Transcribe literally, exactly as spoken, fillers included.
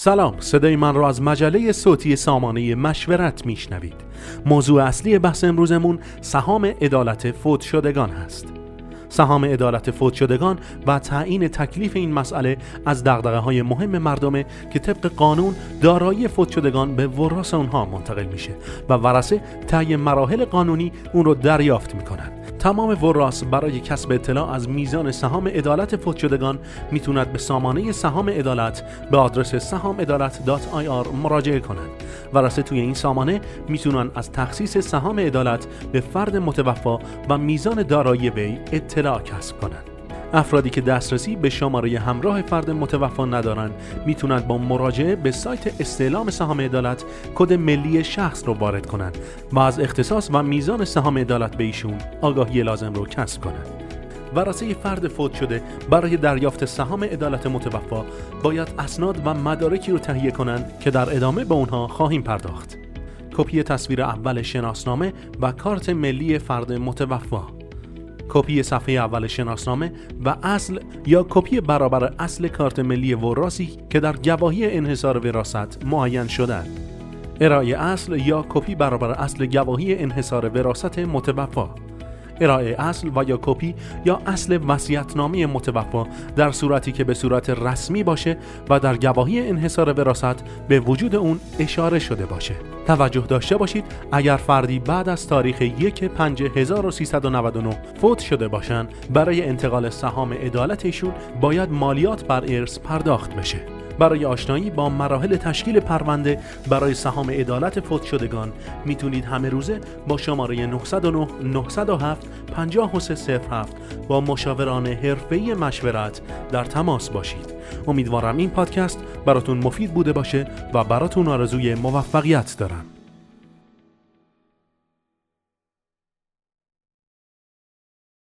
سلام، صدای من را از مجله صوتی سامانه مشورت میشنوید. موضوع اصلی بحث امروزمون سهام عدالت فوت شدگان هست. سهام عدالت فوت شدگان و تعیین تکلیف این مسئله از دغدغه‌های مهم مردمه که طبق قانون دارایی فوت شدگان به وراث اونها منتقل میشه و ورثه طی مراحل قانونی اون رو دریافت میکنن. تمام وراث برای کسب اطلاع از میزان سهام عدالت فوت شدگان میتونند به سامانه سهام عدالت به آدرس سهام عدالت دات آی آر مراجعه کنند. ورثه توی این سامانه میتونن از تخصیص سهام عدالت به فرد متوفی و میزان دارایی وی اطلاع کسب کنند. افرادی که دسترسی به شماره همراه فرد متوفی ندارن میتونند با مراجعه به سایت استعلام سهام عدالت کد ملی شخص رو وارد کنند و از اختصاص و میزان سهام عدالت به ایشون آگاهی لازم رو کسب کنند. ورثه فرد فوت شده برای دریافت سهام عدالت متوفی باید اسناد و مدارکی رو تهیه کنند که در ادامه به اونها خواهیم پرداخت. کپی تصویر اول شناسنامه و کارت ملی فرد متوفی، کپی صفحه اول شناسنامه و اصل یا کپی برابر اصل کارت ملی وراثی که در گواهی انحصار وراثت معین شدند، ارائه اصل یا کپی برابر اصل گواهی انحصار وراثت متوفی، ارائه اصل و یا کپی یا اصل وصیت‌نامه متوفی در صورتی که به صورت رسمی باشه و در گواهی انحصار وراثت به وجود اون اشاره شده باشه. توجه داشته باشید اگر فردی بعد از تاریخ یک پنج هزار و سیصد و نود و نه فوت شده باشن، برای انتقال سهام عدالت ایشون باید مالیات بر ارث پرداخت بشه. برای آشنایی با مراحل تشکیل پرونده برای سهام عدالت فوت شدگان میتونید همه روزه با شماره نه صفر نه نه صفر هفت پنجاه و سه صفر هفت با مشاوران حرفه‌ای مشورت در تماس باشید. امیدوارم این پادکست براتون مفید بوده باشه و براتون آرزوی موفقیت دارم.